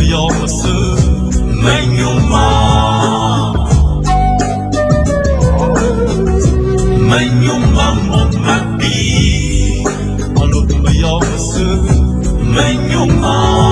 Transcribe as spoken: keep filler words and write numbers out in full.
要么是没有吗？没有吗？我麻痹，我路不要么是没有吗？